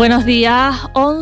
Buenos días,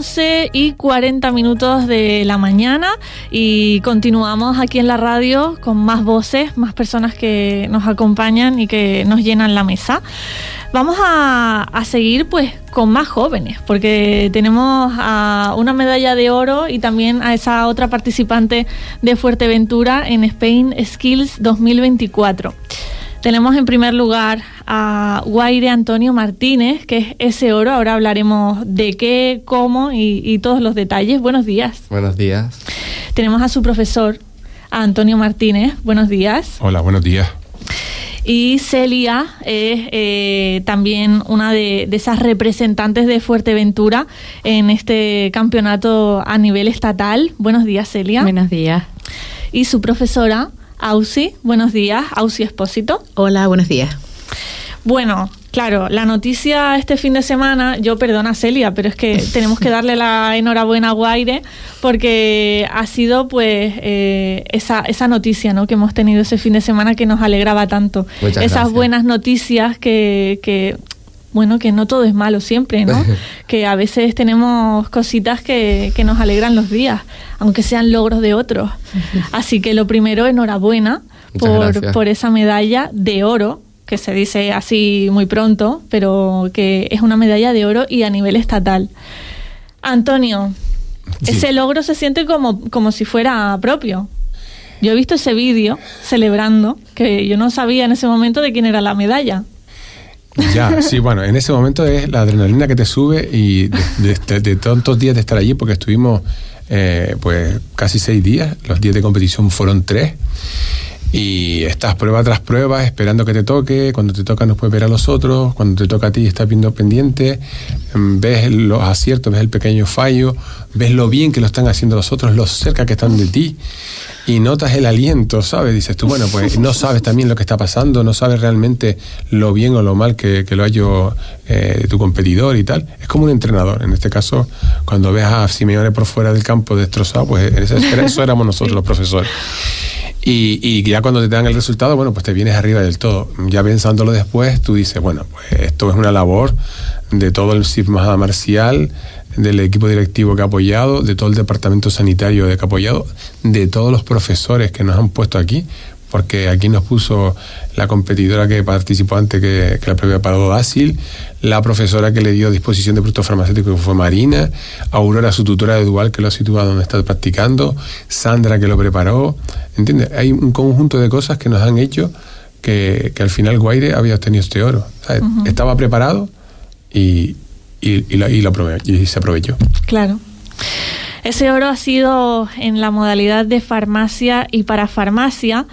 11:40 de la mañana y continuamos aquí en la radio con más voces, más personas que nos acompañan y que nos llenan la mesa. Vamos a seguir pues con más jóvenes, porque tenemos a una medalla de oro y también a esa otra participante de Fuerteventura en Spain Skills 2024. Tenemos en primer lugar a Guaire Antonio Martínez, que es ese oro. Ahora hablaremos de qué, cómo y todos los detalles. Buenos días. Buenos días. Tenemos a su profesor, a Antonio Martínez. Buenos días. Hola, buenos días. Y Celia es también una de esas representantes de Fuerteventura en este campeonato a nivel estatal. Buenos días, Celia. Buenos días. Y su profesora, Ausi. Buenos días, Ausi Espósito. Hola, buenos días. Bueno, claro, la noticia este fin de semana, yo perdona Celia, pero es que tenemos que darle la enhorabuena a Guaire porque ha sido pues esa noticia, ¿no?, que hemos tenido ese fin de semana que nos alegraba tanto. Muchas Esas gracias. buenas noticias que bueno, que no todo es malo siempre, ¿no? Que a veces tenemos cositas que nos alegran los días, aunque sean logros de otros. Así que lo primero, enhorabuena por esa medalla de oro, que se dice así muy pronto, pero que es una medalla de oro y a nivel estatal. Antonio, sí. Ese logro se siente como si fuera propio. Yo he visto ese vídeo celebrando, que yo no sabía en ese momento de quién era la medalla. Ya, sí, bueno, en ese momento es la adrenalina que te sube y de tantos días de estar allí, porque estuvimos pues casi 6 días, los días de competición fueron 3, y estás prueba tras prueba esperando que te toque. Cuando te toca no puedes ver a los otros, cuando te toca a ti estás viendo pendiente, ves los aciertos, ves el pequeño fallo, ves lo bien que lo están haciendo los otros, lo cerca que están de ti, y notas el aliento, ¿sabes? Dices tú, bueno, pues no sabes también lo que está pasando, no sabes realmente lo bien o lo mal que lo ha hecho tu competidor y tal. Es como un entrenador. En este caso, cuando ves a Simeone por fuera del campo destrozado, pues eso éramos nosotros, los profesores. Y ya cuando te dan el resultado, bueno, pues te vienes arriba del todo. Ya pensándolo después, tú dices, bueno, pues esto es una labor de todo el CIF Majada Marcial, del equipo directivo que ha apoyado, de todo el departamento sanitario que ha apoyado, de todos los profesores que nos han puesto aquí, porque aquí nos puso la competidora que participó antes que la propia Parado Dácil, la profesora que le dio disposición de productos farmacéuticos que fue Marina, Aurora, su tutora de Dual, que lo ha situado donde está practicando, Sandra, que lo preparó, ¿entiendes? Hay un conjunto de cosas que nos han hecho que al final Guaire había obtenido este oro. ¿Sabes? Uh-huh. Estaba preparado y se aprovechó. Claro. Ese oro ha sido en la modalidad de farmacia y parafarmacia,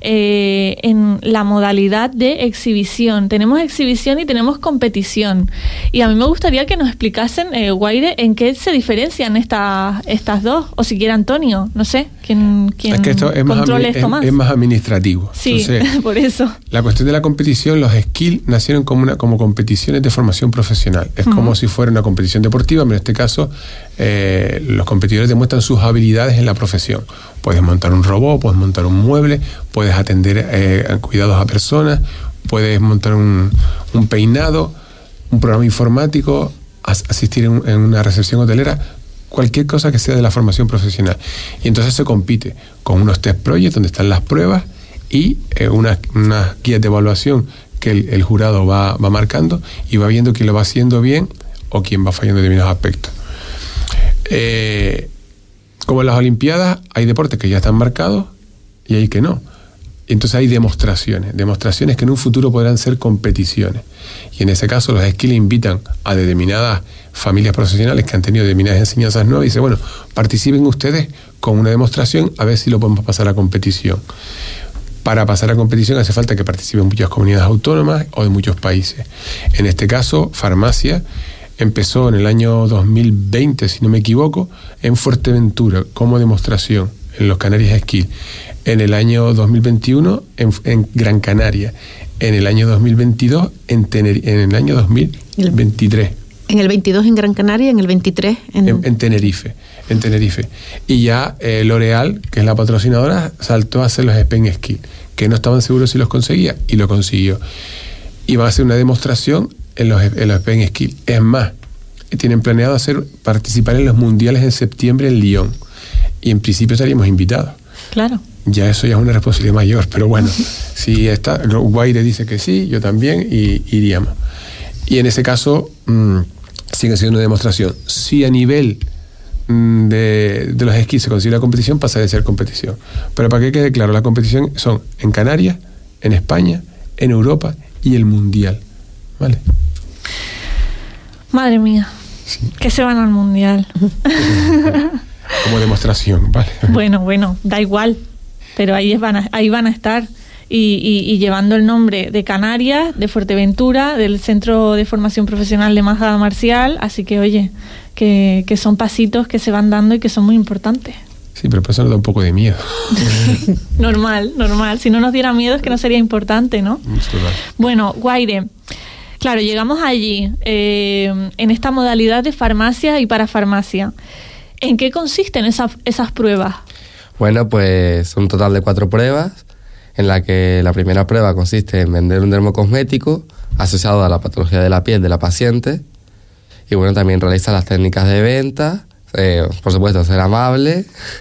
en la modalidad de exhibición. Tenemos exhibición y tenemos competición. Y a mí me gustaría que nos explicasen, Guaire, en qué se diferencian estas dos. O siquiera Antonio, no sé, quién es que esto controle esto más. Es más administrativo. Sí, entonces, por eso. La cuestión de la competición, los skills nacieron como competiciones de formación profesional. Es como si fuera una competición deportiva, pero en este caso los competidores demuestran sus habilidades en la profesión. Puedes montar un robot, puedes montar un mueble, puedes atender cuidados a personas, puedes montar un peinado, un programa informático, asistir en una recepción hotelera, cualquier cosa que sea de la formación profesional. Y entonces se compite con unos test projects donde están las pruebas y unas guías de evaluación que el jurado va marcando y va viendo quién lo va haciendo bien o quién va fallando en determinados aspectos. Como en las Olimpiadas hay deportes que ya están marcados y hay que no. Entonces hay demostraciones que en un futuro podrán ser competiciones. Y en ese caso los skills invitan a determinadas familias profesionales que han tenido determinadas enseñanzas nuevas y dicen, bueno, participen ustedes con una demostración a ver si lo podemos pasar a competición. Para pasar a competición hace falta que participen muchas comunidades autónomas o de muchos países. En este caso, farmacia empezó en el año 2020, si no me equivoco, en Fuerteventura como demostración en los Canarias Skills. En el año 2021 en Gran Canaria. En el año 2022 en el año 2023. En el 22 en Gran Canaria, en el 23 en Tenerife. Y ya L'Oréal, que es la patrocinadora, saltó a hacer los Spain Skills, que no estaban seguros si los conseguía, y lo consiguió. Y va a hacer una demostración en los Spain Skills. Es más, tienen planeado participar en los mundiales en septiembre en Lyon. Y en principio estaríamos invitados. Claro. Ya eso ya es una responsabilidad mayor, pero bueno, si está, Guaire dice que sí, yo también, y iríamos. Y en ese caso, sigue siendo una demostración. Si a nivel de los esquís se considera competición, pasa de ser competición. Pero para que quede claro, la competición son en Canarias, en España, en Europa y el Mundial. ¿Vale? Madre mía, sí. Que se van al Mundial. Como demostración, ¿vale? Bueno, da igual, pero ahí van a estar. Y llevando el nombre de Canarias, de Fuerteventura, del Centro de Formación Profesional de Maja Marcial, así que oye, que son pasitos que se van dando y que son muy importantes. Sí, pero por eso nos da un poco de miedo. Normal. Si no nos diera miedo es que no sería importante, ¿no? Bueno, Guaire, claro, llegamos allí en esta modalidad de farmacia y parafarmacia. ¿En qué consisten esas pruebas? Bueno, pues un total de 4 pruebas, en la que la primera prueba consiste en vender un dermocosmético asociado a la patología de la piel de la paciente. Y bueno, también realiza las técnicas de venta, por supuesto, ser amable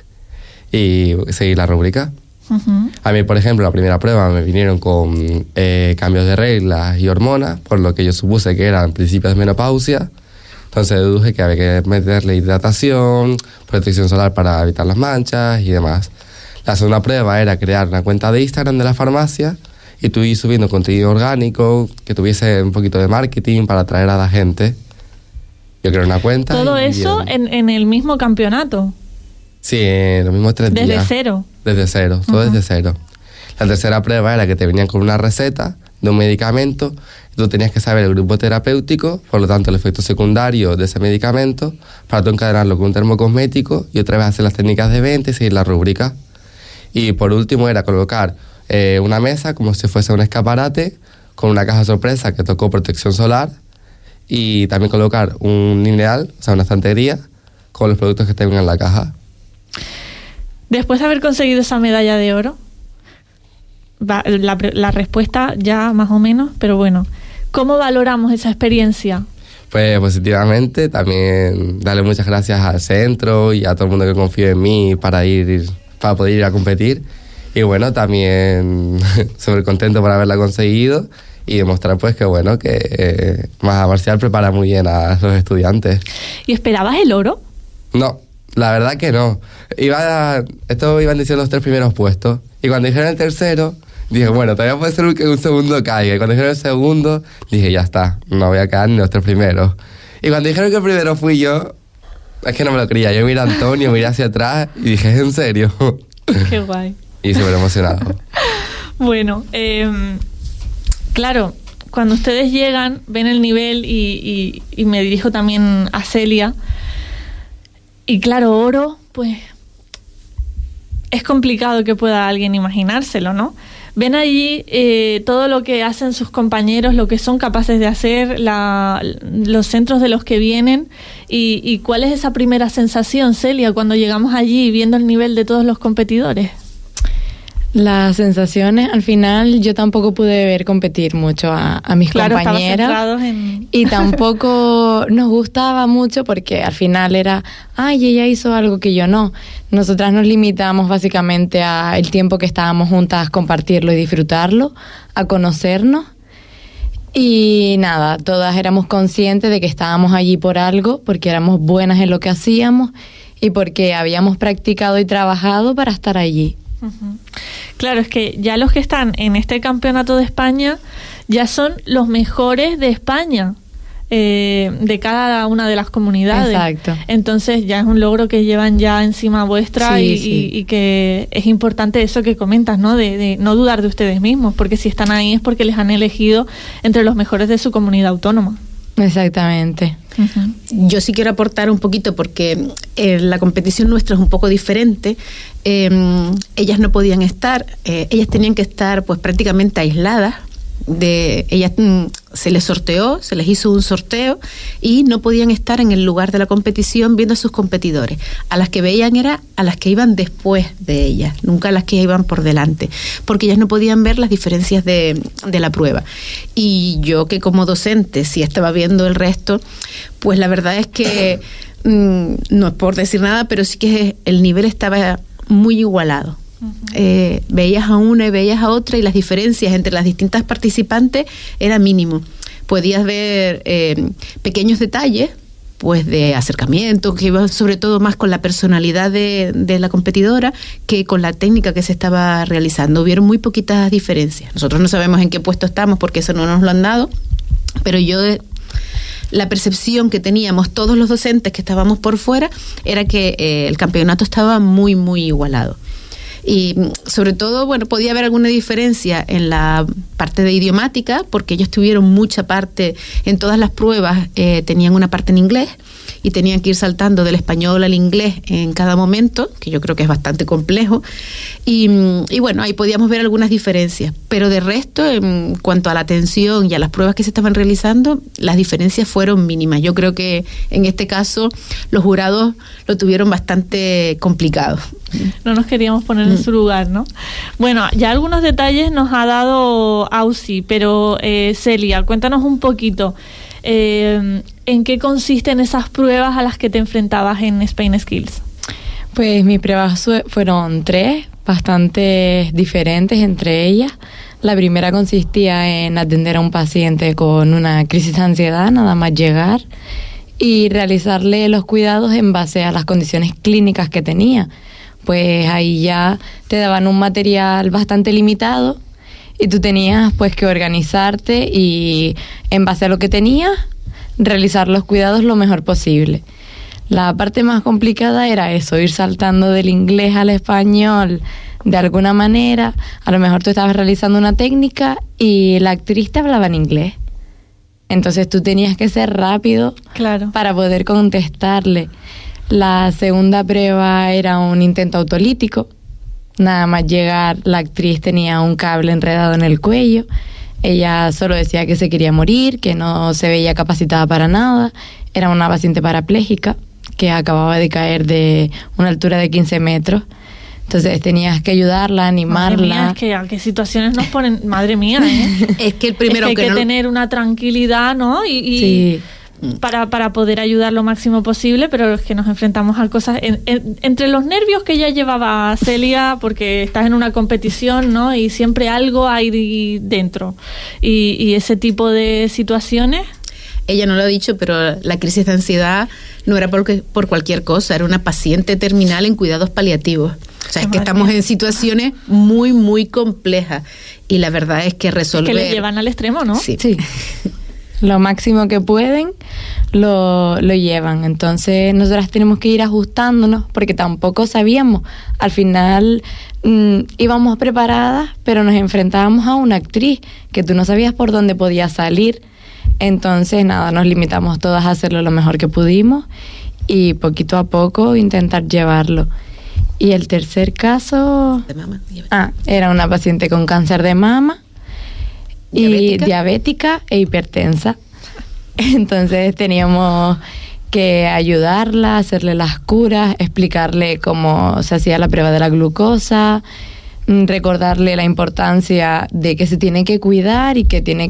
y seguir la rúbrica. Uh-huh. A mí, por ejemplo, la primera prueba me vinieron con cambios de reglas y hormonas, por lo que yo supuse que eran principios de menopausia. Entonces deduje que había que meterle hidratación, protección solar para evitar las manchas y demás. La segunda prueba era crear una cuenta de Instagram de la farmacia y tú ir subiendo contenido orgánico, que tuviese un poquito de marketing para atraer a la gente. Yo creé una cuenta. ¿Todo eso en el mismo campeonato? Sí, en los mismos 3 días. ¿Desde cero? Desde cero, todo desde cero. La tercera prueba era que te venían con una receta de un medicamento y tú tenías que saber el grupo terapéutico, por lo tanto el efecto secundario de ese medicamento, para tú encadenarlo con un termocosmético y otra vez hacer las técnicas de venta y seguir la rúbrica. Y por último era colocar una mesa como si fuese un escaparate con una caja sorpresa que tocó protección solar y también colocar un lineal, o sea, una estantería con los productos que tengan en la caja. Después de haber conseguido esa medalla de oro, la respuesta ya más o menos, pero bueno, ¿cómo valoramos esa experiencia? Pues positivamente, también darle muchas gracias al centro y a todo el mundo que confío en mí para poder ir a competir. Y bueno, también súper contento por haberla conseguido y demostrar pues que bueno, que Maja Marcial prepara muy bien a los estudiantes. ¿Y esperabas el oro? No, la verdad que no. Iban diciendo los 3 primeros puestos y cuando dijeron el tercero, dije, bueno, todavía puede ser que un segundo caiga. Y cuando dijeron el segundo, dije, ya está, no voy a caer ni los 3 primeros. Y cuando dijeron que el primero fui yo, es que no me lo creía. Yo miré a Antonio, miré hacia atrás y dije, ¿es en serio? Qué guay. Y súper emocionado. Bueno, claro, cuando ustedes llegan, ven el nivel y me dirijo también a Celia. Y claro, oro, pues es complicado que pueda alguien imaginárselo, ¿no? Ven allí todo lo que hacen sus compañeros, lo que son capaces de hacer, los centros de los que vienen y ¿cuál es esa primera sensación, Celia, cuando llegamos allí viendo el nivel de todos los competidores? Las sensaciones, al final yo tampoco pude ver competir mucho a mis compañeras y tampoco nos gustaba mucho porque al final era, ay, ella hizo algo que yo no. Nosotras nos limitamos básicamente a el tiempo que estábamos juntas, compartirlo y disfrutarlo, a conocernos y nada, todas éramos conscientes de que estábamos allí por algo, porque éramos buenas en lo que hacíamos y porque habíamos practicado y trabajado para estar allí. Uh-huh. Claro, es que ya los que están en este campeonato de España ya son los mejores de España, de cada una de las comunidades. Exacto. Entonces ya es un logro que llevan ya encima vuestra y que es importante eso que comentas, ¿no? De no dudar de ustedes mismos, porque si están ahí es porque les han elegido entre los mejores de su comunidad autónoma. Exactamente. Uh-huh. Yo sí quiero aportar un poquito porque la competición nuestra es un poco diferente. Ellas no podían estar, ellas tenían que estar pues prácticamente aisladas ellas se les sorteó, se les hizo un sorteo y no podían estar en el lugar de la competición viendo a sus competidores. A las que veían era a las que iban después de ellas, nunca a las que iban por delante, porque ellas no podían ver las diferencias de la prueba. Y yo, que como docente sí estaba viendo el resto, pues la verdad es que no es por decir nada, pero sí que el nivel estaba muy igualado. Veías a una y veías a otra y las diferencias entre las distintas participantes era mínimo. Podías ver pequeños detalles, pues de acercamiento, que iban sobre todo más con la personalidad de la competidora que con la técnica que se estaba realizando. Hubieron muy poquitas diferencias. Nosotros no sabemos en qué puesto estamos porque eso no nos lo han dado, pero la percepción que teníamos todos los docentes que estábamos por fuera era que el campeonato estaba muy, muy igualado. Y sobre todo, bueno, podía haber alguna diferencia en la parte de idiomática, porque ellos tuvieron mucha parte, en todas las pruebas tenían una parte en inglés y tenían que ir saltando del español al inglés en cada momento, que yo creo que es bastante complejo. Y bueno, ahí podíamos ver algunas diferencias, pero de resto, en cuanto a la atención y a las pruebas que se estaban realizando, las diferencias fueron mínimas. Yo creo que en este caso los jurados lo tuvieron bastante complicado. No nos queríamos poner en su lugar, ¿no? Bueno, ya algunos detalles nos ha dado Ausi, pero Celia, cuéntanos un poquito en qué consisten esas pruebas a las que te enfrentabas en Spain Skills. Pues mis pruebas fueron 3, bastante diferentes entre ellas. La primera consistía en atender a un paciente con una crisis de ansiedad, nada más llegar, y realizarle los cuidados en base a las condiciones clínicas que tenía. Pues ahí ya te daban un material bastante limitado y tú tenías pues que organizarte y en base a lo que tenías realizar los cuidados lo mejor posible. La parte más complicada era eso, ir saltando del inglés al español de alguna manera. A lo mejor tú estabas realizando una técnica y la actriz te hablaba en inglés. Entonces tú tenías que ser rápido, claro, para poder contestarle. La segunda prueba era un intento autolítico. Nada más llegar, la actriz tenía un cable enredado en el cuello. Ella solo decía que se quería morir, que no se veía capacitada para nada. Era una paciente parapléjica que acababa de caer de una altura de 15 metros. Entonces tenías que ayudarla, animarla. Madre mía, es que situaciones nos ponen... Madre mía, ¿eh? Es que el primero es que hay que tener una tranquilidad, ¿no? Y sí. Para poder ayudar lo máximo posible, pero es que nos enfrentamos a cosas entre los nervios que ya llevaba Celia, porque estás en una competición, ¿no? Y siempre algo hay dentro. Y ese tipo de situaciones... Ella no lo ha dicho, pero la crisis de ansiedad no era por cualquier cosa, era una paciente terminal en cuidados paliativos. O sea, es que estamos en situaciones muy, muy complejas. Y la verdad es que resolver... Es que le llevan al extremo, ¿no? Sí. Lo máximo que pueden lo llevan. Entonces nosotras tenemos que ir ajustándonos porque tampoco sabíamos. Al final íbamos preparadas, pero nos enfrentábamos a una actriz que tú no sabías por dónde podía salir. Entonces nada, nos limitamos todas a hacerlo lo mejor que pudimos y poquito a poco intentar llevarlo. Y el tercer caso de mama. Era una paciente con cáncer de mama y diabética e hipertensa. Entonces teníamos que ayudarla, hacerle las curas, explicarle cómo se hacía la prueba de la glucosa, recordarle la importancia de que se tiene que cuidar y que tiene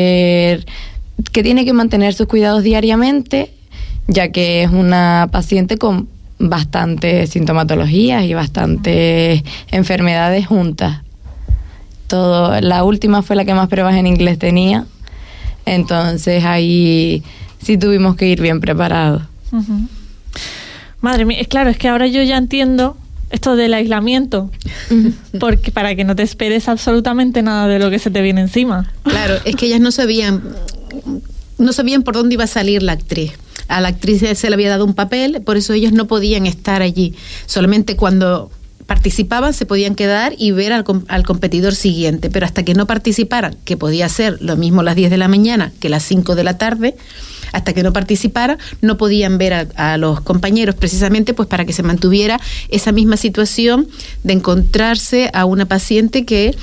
que mantener sus cuidados diariamente, ya que es una paciente con bastantes sintomatologías y bastantes enfermedades juntas. La última fue la que más pruebas en inglés tenía, entonces ahí sí tuvimos que ir bien preparados. Uh-huh. Madre mía, claro, es que ahora yo ya entiendo esto del aislamiento, porque para que no te esperes absolutamente nada de lo que se te viene encima. Claro, es que ellas no sabían por dónde iba a salir la actriz. A la actriz se le había dado un papel, por eso ellos no podían estar allí. Solamente cuando participaban se podían quedar y ver al competidor siguiente, pero hasta que no participaran, que podía ser lo mismo a las 10 de la mañana que las 5 de la tarde, hasta que no participaran no podían ver a los compañeros, precisamente pues para que se mantuviera esa misma situación de encontrarse a una paciente que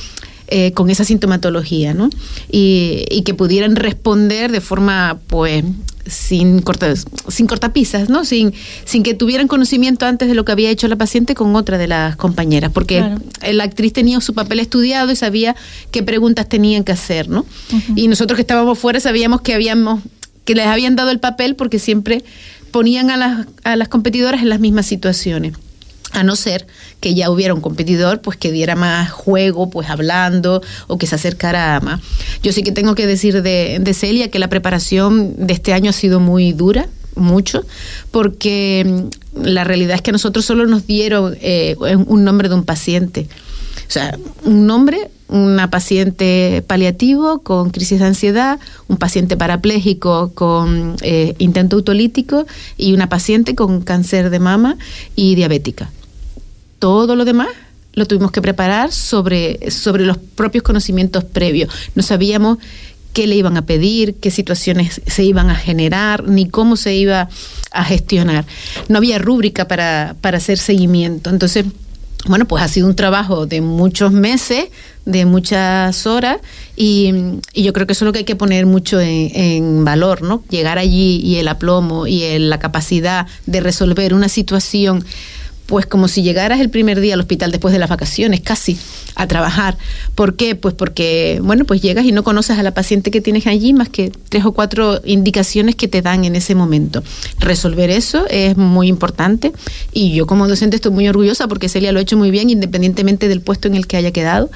con esa sintomatología, ¿no? Y que pudieran responder de forma, pues, sin cortapisas, ¿no? Sin que tuvieran conocimiento antes de lo que había hecho la paciente con otra de las compañeras, porque claro, la actriz tenía su papel estudiado y sabía qué preguntas tenían que hacer, ¿no? Uh-huh. Y nosotros que estábamos fuera sabíamos que les habían dado el papel porque siempre ponían a las competidoras en las mismas situaciones. A no ser que ya hubiera un competidor pues que diera más juego, pues hablando, o que se acercara más. Yo sí que tengo que decir de Celia que la preparación de este año ha sido muy dura, mucho, porque la realidad es que a nosotros solo nos dieron un nombre de un paciente. O sea, un nombre, una paciente paliativo con crisis de ansiedad, un paciente parapléjico con intento autolítico y una paciente con cáncer de mama y diabética. Todo lo demás lo tuvimos que preparar sobre los propios conocimientos previos. No sabíamos qué le iban a pedir, qué situaciones se iban a generar, ni cómo se iba a gestionar. No había rúbrica para hacer seguimiento. Entonces, bueno, pues ha sido un trabajo de muchos meses, de muchas horas, y yo creo que eso es lo que hay que poner mucho en valor, ¿no? Llegar allí y el aplomo y la capacidad de resolver una situación, pues como si llegaras el primer día al hospital después de las vacaciones, casi, a trabajar. ¿Por qué? Pues porque, bueno, pues llegas y no conoces a la paciente que tienes allí más que 3 o 4 indicaciones que te dan en ese momento. Resolver eso es muy importante y yo como docente estoy muy orgullosa porque Celia lo ha hecho muy bien independientemente del puesto en el que haya quedado.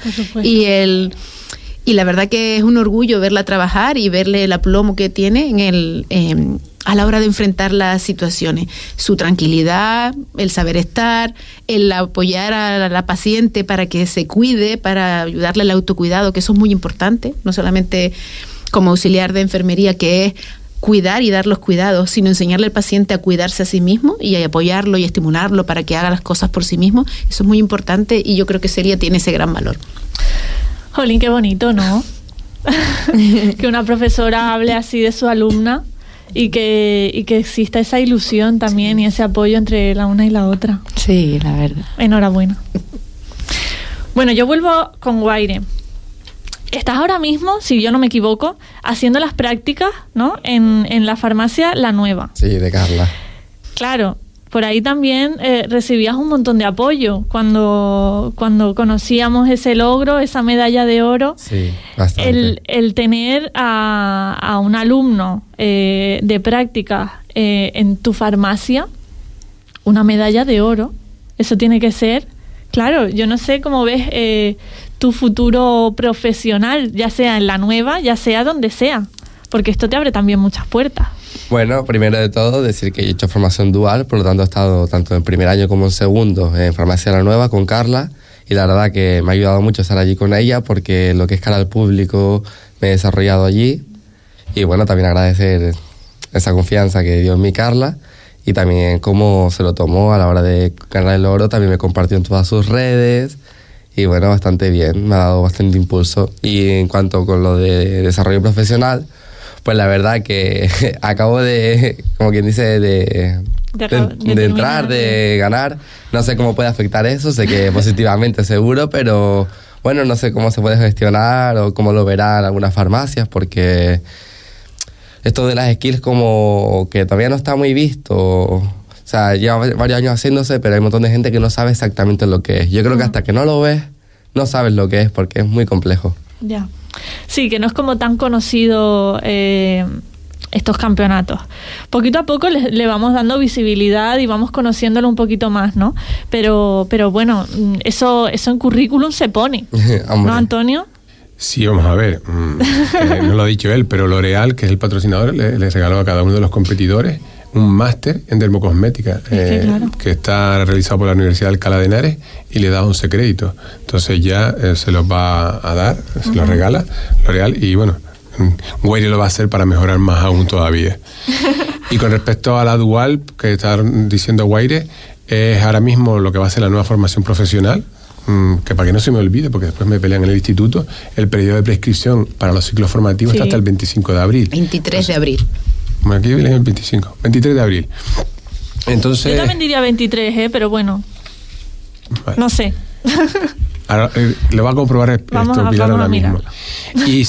Y la verdad que es un orgullo verla trabajar y verle el aplomo que tiene a la hora de enfrentar las situaciones. Su tranquilidad, el saber estar, el apoyar a la paciente para que se cuide, para ayudarle al autocuidado, que eso es muy importante, no solamente como auxiliar de enfermería, que es cuidar y dar los cuidados, sino enseñarle al paciente a cuidarse a sí mismo y a apoyarlo y estimularlo para que haga las cosas por sí mismo. Eso es muy importante y yo creo que Celia tiene ese gran valor. Jolín, qué bonito, ¿no? Que una profesora hable así de su alumna. Y que exista esa ilusión también, sí, y ese apoyo entre la una y la otra. Sí, la verdad. Enhorabuena. Bueno, yo vuelvo con Guaire. Estás ahora mismo, si yo no me equivoco, haciendo las prácticas, ¿no? En la farmacia La Nueva. Sí, de Carla. Claro. Por ahí también recibías un montón de apoyo cuando conocíamos ese logro, esa medalla de oro. Sí, bastante. El tener a un alumno de práctica en tu farmacia, una medalla de oro, eso tiene que ser, claro, yo no sé cómo ves tu futuro profesional, ya sea en La Nueva, ya sea donde sea, porque esto te abre también muchas puertas. Bueno, primero de todo, decir que he hecho formación dual, por lo tanto he estado tanto en primer año como en segundo en Farmacia La Nueva con Carla, y la verdad que me ha ayudado mucho estar allí con ella, porque lo que es cara al público me he desarrollado allí, y bueno, también agradecer esa confianza que dio en mí Carla, y también cómo se lo tomó a la hora de ganar el oro, también me compartió en todas sus redes, y bueno, bastante bien, me ha dado bastante impulso. Y en cuanto con lo de desarrollo profesional, pues la verdad que acabo de, como quien dice, de entrar, de ganar. No sé cómo puede afectar eso, sé que positivamente seguro, pero bueno, no sé cómo se puede gestionar o cómo lo verán algunas farmacias, porque esto de las skills como que todavía no está muy visto. O sea, lleva varios años haciéndose, pero hay un montón de gente que no sabe exactamente lo que es. Yo creo que hasta que no lo ves, no sabes lo que es, porque es muy complejo. Ya. Sí, que no es como tan conocido estos campeonatos. Poquito a poco le vamos dando visibilidad y vamos conociéndolo un poquito más, ¿no? Pero bueno, eso en currículum se pone, ¿no, Antonio? Sí, vamos a ver. No lo ha dicho él, pero L'Oréal, que es el patrocinador, le regaló a cada uno de los competidores un máster en dermocosmética, claro, que está realizado por la Universidad de Alcalá de Henares, y le da 11 créditos. Entonces ya se los va a dar, se los regala L'Oréal, y bueno, Guaire lo va a hacer para mejorar más aún todavía. Y con respecto a la dual, que está diciendo Guaire, es ahora mismo lo que va a ser la nueva formación profesional, que para que no se me olvide, porque después me pelean en el instituto, el periodo de prescripción para los ciclos formativos está hasta el 25 de abril. 23 de abril. Bueno, aquí viene el 23 de abril. Entonces, yo también diría 23, pero bueno, vale. No sé. Ahora, lo va a comprobar Pilar ahora mismo. Y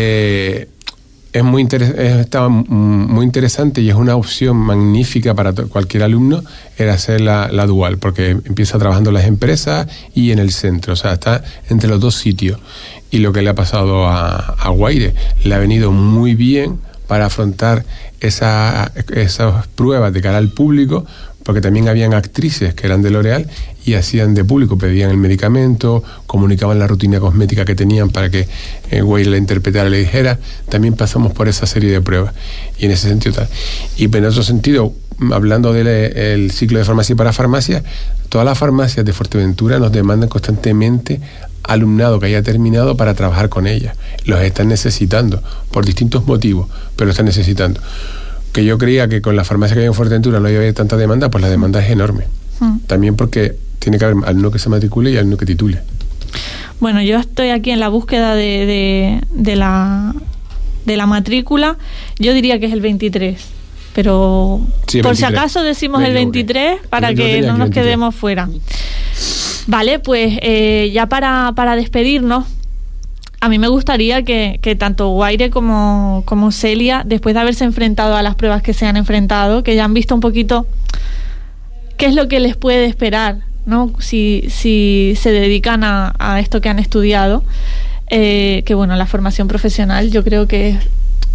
es muy está muy interesante y es una opción magnífica para cualquier alumno, era hacer la dual, porque empieza trabajando en las empresas y en el centro, o sea, está entre los dos sitios. Y lo que le ha pasado a Guaire, le ha venido muy bien para afrontar esas pruebas de cara al público, porque también habían actrices que eran de L'Oréal y hacían de público, pedían el medicamento, comunicaban la rutina cosmética que tenían para que Guaire la interpretara y le dijera. También pasamos por esa serie de pruebas y en ese sentido tal. Y en otro sentido, hablando del ciclo de farmacia para farmacia, todas las farmacias de Fuerteventura nos demandan constantemente alumnado que haya terminado para trabajar con ellas. Los están necesitando por distintos motivos, pero están necesitando. Que yo creía que con la farmacia que hay en Fuerteventura no había tanta demanda, pues la demanda es enorme. También porque tiene que haber alumno que se matricule y alumno que titule. Bueno, yo estoy aquí en la búsqueda de la matrícula. Yo diría que es el 23, pero sí, por 23. Si acaso decimos el 23 para que no nos quedemos fuera. Vale, pues ya para despedirnos, a mí me gustaría que tanto Guaire como Celia, después de haberse enfrentado a las pruebas que se han enfrentado, que ya han visto un poquito qué es lo que les puede esperar, ¿no? Si se dedican a esto que han estudiado, que bueno, la formación profesional yo creo que es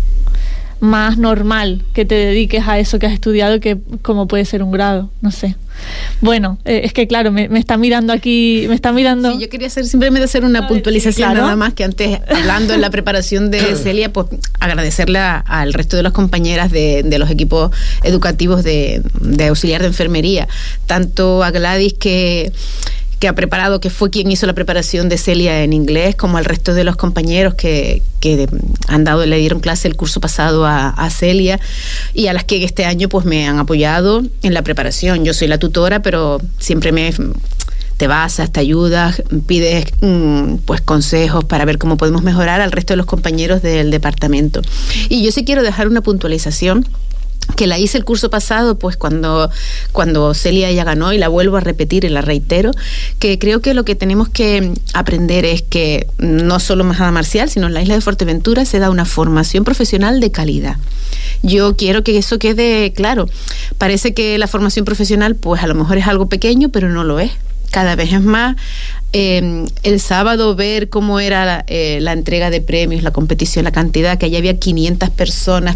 más normal que te dediques a eso que has estudiado que como puede ser un grado, no sé. Bueno, es que claro, me está mirando aquí, Sí, yo quería simplemente hacer una puntualización, claro. Nada más que antes, hablando en la preparación de Celia, pues agradecerle al resto de las compañeras de los equipos educativos de auxiliar de enfermería, tanto a Gladys que ha preparado, que fue quien hizo la preparación de Celia en inglés, como al resto de los compañeros que le dieron clase el curso pasado a Celia, y a las que este año pues me han apoyado en la preparación. Yo soy la tutora, pero siempre te basas, te ayudas, pides pues consejos para ver cómo podemos mejorar al resto de los compañeros del departamento. Y yo sí quiero dejar una puntualización que la hice el curso pasado, pues cuando Celia ya ganó, y la vuelvo a repetir y la reitero, que creo que lo que tenemos que aprender es que no solo en Majada Marcial, sino en la isla de Fuerteventura se da una formación profesional de calidad. Yo quiero que eso quede claro. Parece que la formación profesional pues a lo mejor es algo pequeño, pero no lo es. Cada vez es más. El sábado ver cómo era la entrega de premios, la competición, la cantidad, que allá había 500 personas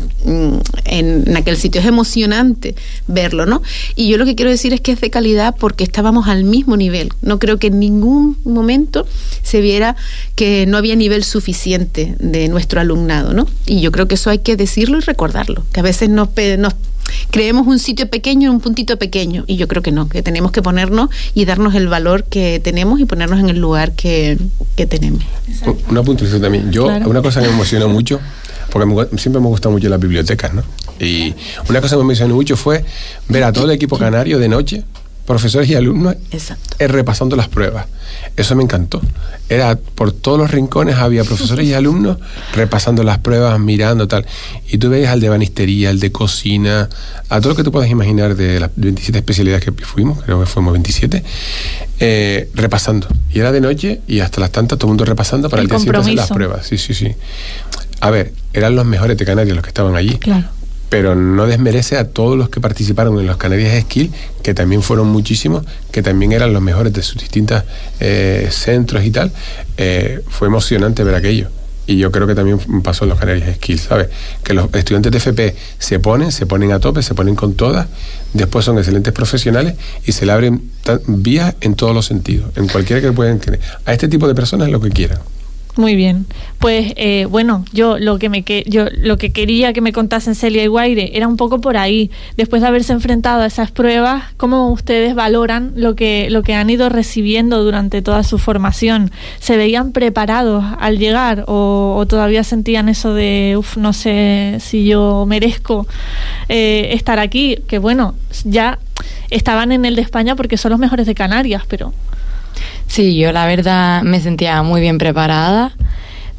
en aquel sitio, es emocionante verlo, ¿no? Y yo lo que quiero decir es que es de calidad porque estábamos al mismo nivel. No creo que en ningún momento se viera que no había nivel suficiente de nuestro alumnado, ¿no? Y yo creo que eso hay que decirlo y recordarlo, que a veces nos creemos un sitio pequeño en un puntito pequeño, y yo creo que no, que tenemos que ponernos y darnos el valor que tenemos y ponernos en el lugar que tenemos. Exacto. Una puntualización también. Claro. Una cosa que me emocionó mucho, porque siempre me gustan mucho las bibliotecas, ¿no? Y una cosa que me emocionó mucho fue ver a todo el equipo canario de noche, profesores y alumnos, repasando las pruebas. Eso me encantó. Era por todos los rincones había profesores y alumnos repasando las pruebas, mirando tal. Y tú veías al de banistería, al de cocina, a todo lo que tú puedas imaginar de las 27 especialidades que fuimos, creo que fuimos 27, repasando. Y era de noche y hasta las tantas todo el mundo repasando para el día siguiente hacer las pruebas. Sí. A ver, eran los mejores de Canarias los que estaban allí. Claro. Pero no desmerece a todos los que participaron en los Canarias Skill, que también fueron muchísimos, que también eran los mejores de sus distintos centros y tal. Fue emocionante ver aquello. Y yo creo que también pasó en los Canarias Skill, ¿sabes? Que los estudiantes de FP se ponen a tope, se ponen con todas, después son excelentes profesionales y se le abren vías en todos los sentidos, en cualquiera que puedan querer. A este tipo de personas lo que quieran. Muy bien, pues bueno, yo lo que quería que me contasen Celia y Guaire era un poco por ahí, después de haberse enfrentado a esas pruebas, cómo ustedes valoran lo que han ido recibiendo durante toda su formación. ¿Se veían preparados al llegar o todavía sentían eso de no sé si yo merezco estar aquí? Que bueno, ya estaban en el de España porque son los mejores de Canarias, pero... Sí, yo la verdad me sentía muy bien preparada.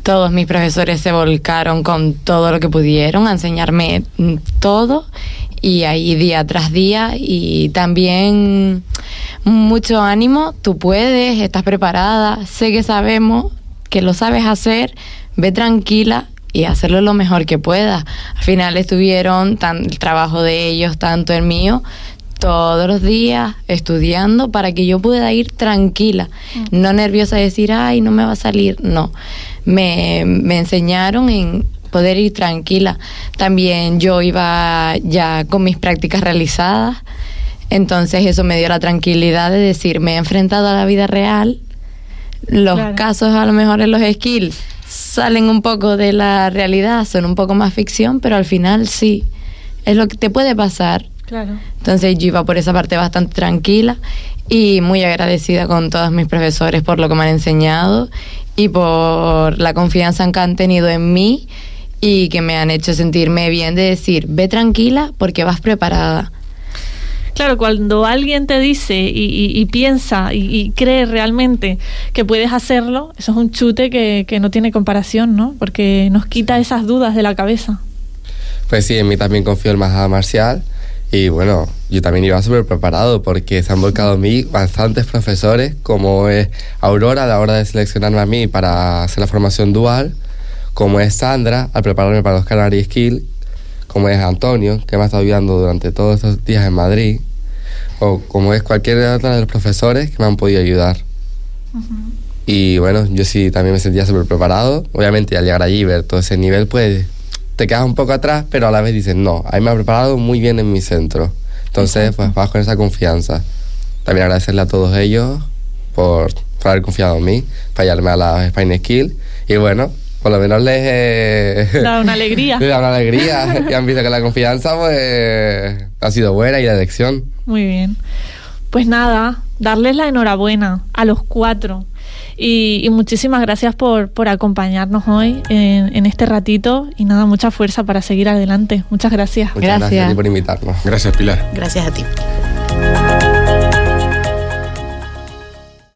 todos mis profesores se volcaron con todo lo que pudieron a enseñarme todo, y ahí día tras día, y también mucho ánimo, tú puedes, estás preparada, sé que sabemos que lo sabes hacer, ve tranquila y hacerlo lo mejor que puedas. Al final estuvieron el trabajo de ellos, tanto el mío, todos los días estudiando para que yo pueda ir tranquila, no nerviosa de decir, ay, no me va a salir, no. Me enseñaron en poder ir tranquila. También yo iba ya con mis prácticas realizadas, entonces eso me dio la tranquilidad de decir, me he enfrentado a la vida real, los casos a lo mejor en los skills salen un poco de la realidad, son un poco más ficción, pero al final sí, es lo que te puede pasar. Claro. Entonces yo iba por esa parte bastante tranquila y muy agradecida con todos mis profesores por lo que me han enseñado y por la confianza que han tenido en mí y que me han hecho sentirme bien de decir, ve tranquila porque vas preparada. Claro, cuando alguien te dice y piensa y cree realmente que puedes hacerlo, eso es un chute que no tiene comparación, ¿no? Porque nos quita esas dudas de la cabeza. Pues sí, en mí también confío en Majada Marcial. Y bueno, yo también iba súper preparado porque se han volcado en mí bastantes profesores, como es Aurora a la hora de seleccionarme a mí para hacer la formación dual, como es Sandra al prepararme para los Canary Skills, como es Antonio, que me ha estado ayudando durante todos estos días en Madrid, o como es cualquier otro de los profesores que me han podido ayudar. Y bueno, yo sí también me sentía súper preparado. Obviamente al llegar allí y ver todo ese nivel, pues te quedas un poco atrás, pero a la vez dices, no, ahí me ha preparado muy bien en mi centro. Entonces, pues vas con esa confianza. También agradecerle a todos ellos por haber confiado en mí, para llevarme a la Spine Skill. Y bueno, por lo menos les da una alegría. Les da una alegría. Y han visto que la confianza, pues, ha sido buena y la elección. Muy bien. Pues nada, darles la enhorabuena a los 4. Y muchísimas gracias por acompañarnos hoy en este ratito, y nada, mucha fuerza para seguir adelante. Muchas gracias. Muchas gracias a ti por invitarnos. Gracias, Pilar. Gracias a ti.